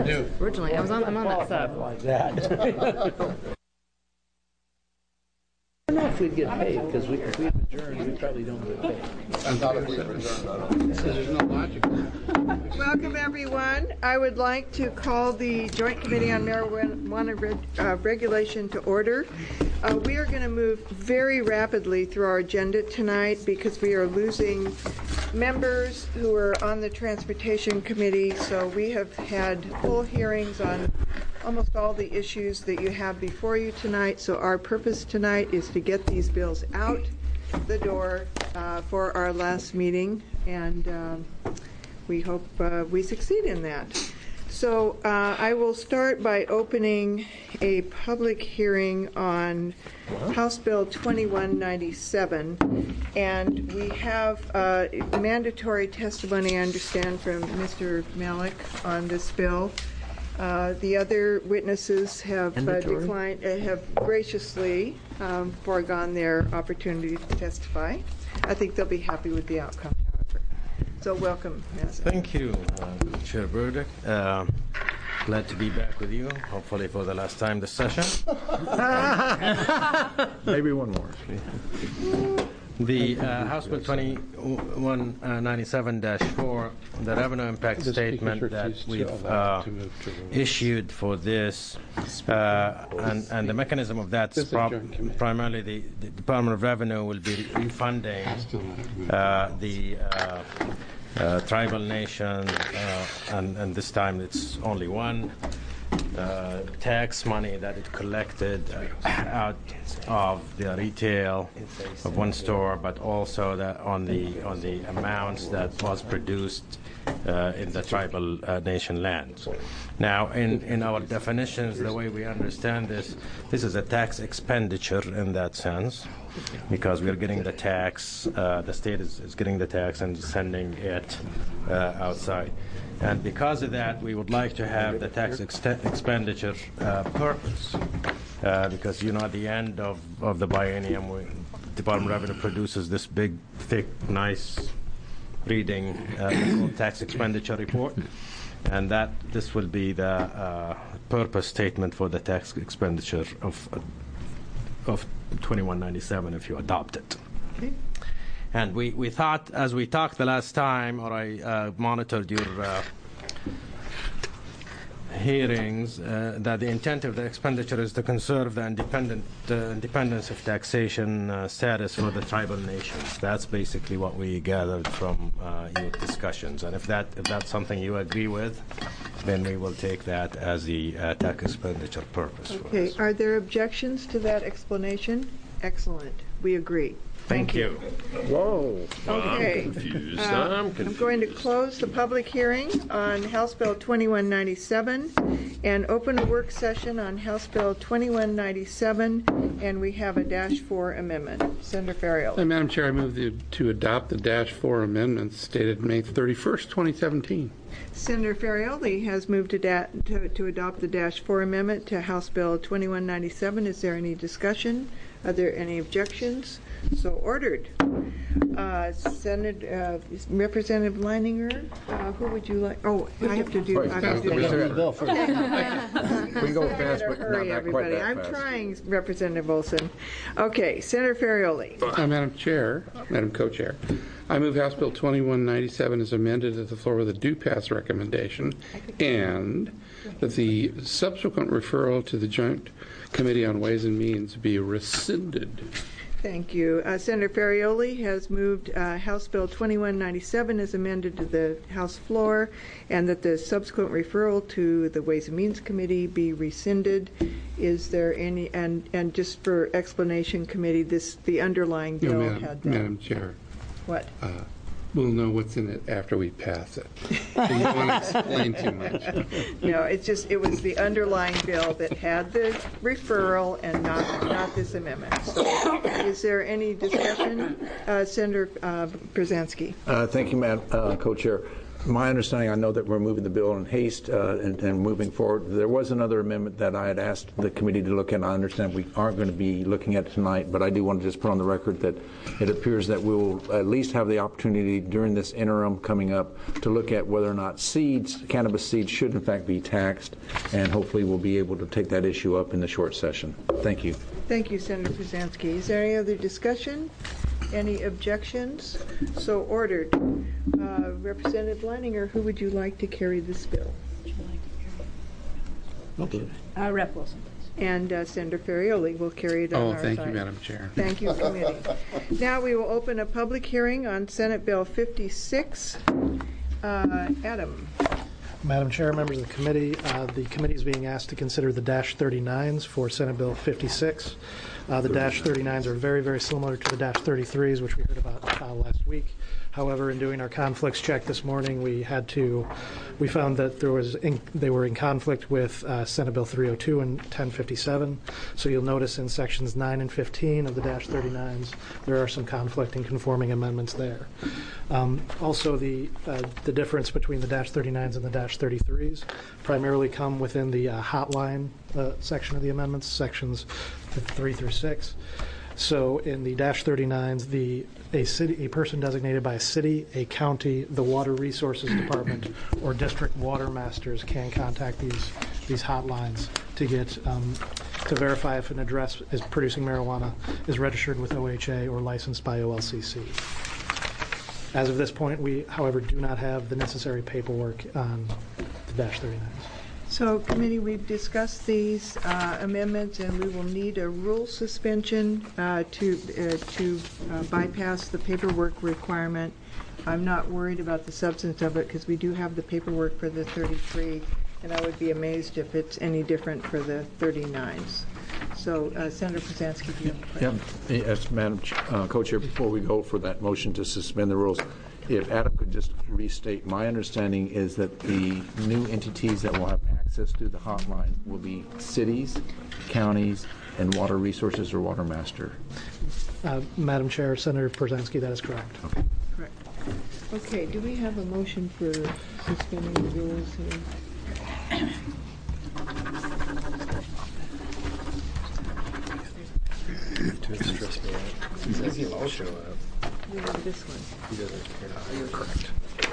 I do. Originally, I'm on that sub. Like that. I don't know if we'd get paid, because if we have adjourned, we probably don't get paid. I thought if we adjourned, I don't. There's no logic. Welcome, everyone. I would like to call the Joint Committee on Marijuana Regulation to order. We are going to move very rapidly through our agenda tonight because we are losing members who are on the Transportation Committee. So we have had full hearings on almost all the issues that you have before you tonight. So our purpose tonight is to get these bills out the door for our last meeting, and we hope we succeed in that. So I will start by opening a public hearing on House Bill 2197, and we have mandatory testimony, I understand, from Mr. Malik on this bill. The other witnesses have declined, have graciously foregone their opportunity to testify. I think they'll be happy with the outcome, however. So welcome, Master. Thank you, Chair Burdick. Glad to be back with you, hopefully for the last time this session. Maybe one more. The House Bill 2197-4, the revenue impact statement that we've issued for this, and the mechanism of that is primarily the Department of Revenue will be refunding the tribal nation, and this time it's only one. Tax money that it collected out of the retail of one store, but also that on the amounts that was produced in the tribal nation land. Now, in our definitions, the way we understand this is a tax expenditure in that sense, because we are getting the tax, the state is getting the tax and sending it outside. And because of that, we would like to have the tax expenditure purpose, because, at the end of the biennium, Department of Revenue produces this big, thick, nice reading tax expenditure report, and this will be the purpose statement for the tax expenditure of 2197 if you adopt it. Okay. And we thought, as we talked the last time, or I monitored your hearings, that the intent of the expenditure is to conserve the independence of taxation status for the tribal nations. That's basically what we gathered from your discussions. And if that's something you agree with, then we will take that as the tax expenditure purpose. Okay. For us. Are there objections to that explanation? Excellent. We agree. Thank you. Whoa. Okay. I'm confused. I'm going to close the public hearing on House Bill 2197 and open a work session on House Bill 2197, and we have a -4 amendment. Senator Ferriero. Madam Chair, I move to adopt the -4 amendments stated May 31st, 2017. Senator Ferrioli has moved to adopt the -4 amendment to House Bill 2197. Is there any discussion? Are there any objections? So ordered. Representative Leininger, who would you like? Oh, I have to do the bill first. We can go fast, but hurry, not everybody. quite that I'm fast. trying, Representative Olson. Okay, Senator Ferrioli. Madam Chair, Madam Co-Chair, I move House Bill 2197 is amended at the floor with a do-pass recommendation, and that the subsequent referral to the Joint Committee on Ways and Means be rescinded. Thank you. Senator Ferrioli has moved House Bill 2197 as amended to the House floor, and that the subsequent referral to the Ways and Means Committee be rescinded. Is there any, and just for explanation committee, the underlying bill had... Madam Chair. What? We'll know what's in it after we pass it. So you don't want to explain too much. No, it was the underlying bill that had the referral and not this amendment. So is there any discussion? Senator Brzezinski. Thank you, Madam Co-Chair. My understanding, I know that we're moving the bill in haste and moving forward. There was another amendment that I had asked the committee to look at, and I understand we aren't going to be looking at it tonight, but I do want to just put on the record that it appears that we will at least have the opportunity during this interim coming up to look at whether or not cannabis seeds should in fact be taxed, and hopefully we'll be able to take that issue up in the short session. Thank you. Thank you, Senator Pruzansky. Is there any other discussion? Any objections? So ordered. Representative Leininger, who would you like to carry this bill? Rep. Wilson. And Senator Ferrioli will carry it on our side. Thank you, Madam Chair. Thank you, committee. Now we will open a public hearing on Senate Bill 56. Adam. Madam Chair, members of the committee is being asked to consider the -39s for Senate Bill 56. The -39s are very, very similar to the -33s, which we heard about last week. However, in doing our conflicts check this morning, we found that they were in conflict with Senate Bill 302 and 1057. So you'll notice in sections 9 and 15 of the -39s, there are some conflicting conforming amendments there. Also, the difference between the -39s and the -33s primarily come within the hotline section of the amendments, sections 3 through 6. So in the -39s, a person designated by a city, a county, the Water Resources Department, or district water masters can contact these hotlines to get to verify if an address is producing marijuana is registered with OHA or licensed by OLCC. As of this point, we, however, do not have the necessary paperwork on the -39s. So, committee, we've discussed these amendments, and we will need a rule suspension to bypass the paperwork requirement. I'm not worried about the substance of it because we do have the paperwork for the 33, and I would be amazed if it's any different for the 39s. So, Senator Pruzansky, do you have a question? Yeah, yes, Madam Co-Chair, before we go for that motion to suspend the rules, if Adam could just restate, my understanding is that the new entities that will have access to the hotline will be cities, counties, and water resources or water master. Madam Chair, Senator Pruzansky, that is correct. Okay. Correct. Okay, do we have a motion for suspending the rules here? We have this one. You're correct.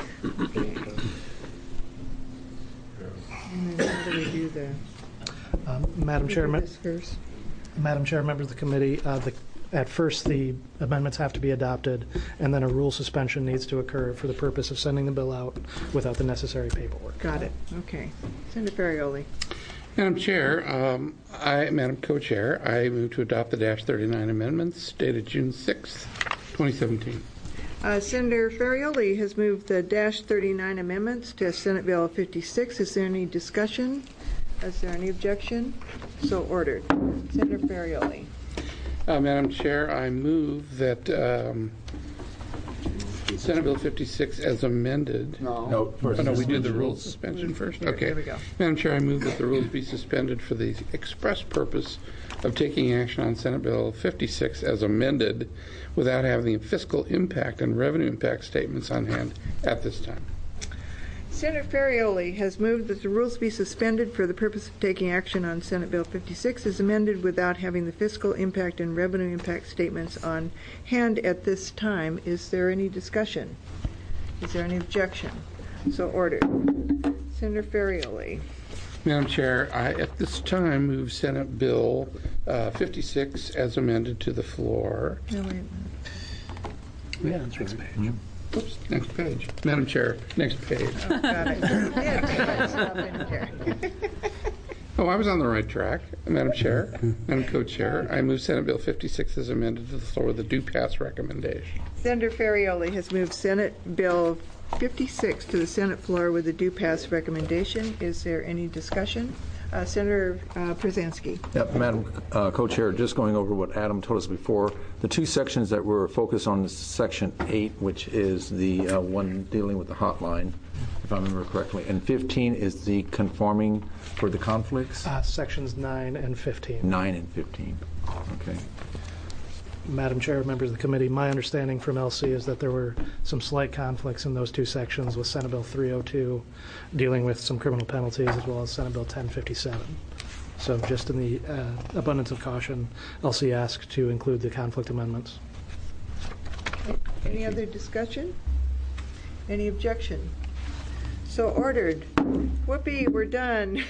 And then how do we do the? Madam Chair, this first? Madam Chair, members of the committee, at first the amendments have to be adopted, and then a rule suspension needs to occur for the purpose of sending the bill out without the necessary paperwork. Got it. Okay. Senator Ferrioli. Madam Chair, Madam Co-Chair, I move to adopt the -39 amendments dated June 6th, 2017. Senator Ferrioli has moved the -39 amendments to Senate Bill 56. Is there any discussion? Is there any objection? So ordered. Senator Ferrioli. Madam Chair, I move that Senate Bill 56 as amended. No, first. We did the rules suspension first. Okay. Here we go. Madam Chair, I move that the rules be suspended for the express purpose of taking action on Senate Bill 56 as amended without having the fiscal impact and revenue impact statements on hand at this time. Senator Ferrioli has moved that the rules be suspended for the purpose of taking action on Senate Bill 56 as amended without having the fiscal impact and revenue impact statements on hand at this time. Is there any discussion? Is there any objection? So ordered. Senator Ferrioli. Madam Chair, I at this time move Senate Bill 56 as amended to the floor. No, wait. Yeah, that's next page. Oops, next page. Madam Chair, next page. Oh, got it. Yeah, stop in here. Oh, I was on the right track. Madam Chair, Madam Co-Chair, I move Senate Bill 56 as amended to the floor with a do pass recommendation. Senator Ferrioli has moved Senate Bill 56 to the Senate floor with a do pass recommendation. Is there any discussion? Senator Pruzansky. Yep, Madam Co-Chair, just going over what Adam told us before, the two sections that we're focused on is Section 8, which is the one dealing with the hotline, if I remember correctly, and 15 is the conforming for the conflicts? Sections 9 and 15. 9 and 15. Okay. Madam Chair, members of the committee, my understanding from LC is that there were some slight conflicts in those two sections with Senate Bill 302 dealing with some criminal penalties as well as Senate Bill 1057. So just in the abundance of caution, LC asked to include the conflict amendments. Any other discussion? Any objection? So ordered. Whoopee, we're done.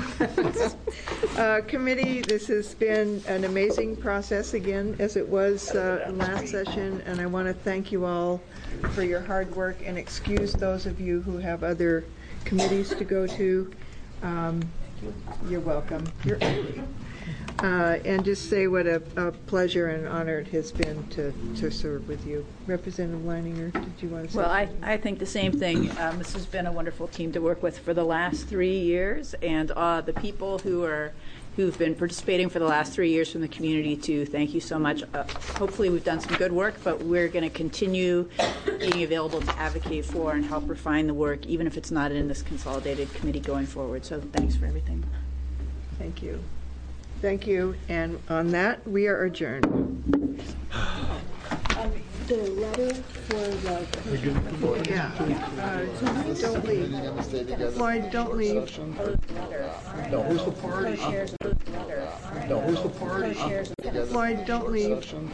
Committee, this has been an amazing process again, as it was last session, and I want to thank you all for your hard work and excuse those of you who have other committees to go to. You're welcome. You're early. And just say what a pleasure and honor it has been to serve with you. Representative Leininger, did you want to say Well, something? I think the same thing. This has been a wonderful team to work with for the last 3 years, and the people who've been participating for the last 3 years from the community too. Thank you so much. Hopefully we've done some good work, but we're going to continue being available to advocate for and help refine the work, even if it's not in this consolidated committee going forward. So thanks for everything. Thank you. Thank you. And on that, we are adjourned. The letter for the... Yeah. Don't leave. Floyd, don't leave. No, who's the party? No, who's the party? Floyd, don't leave.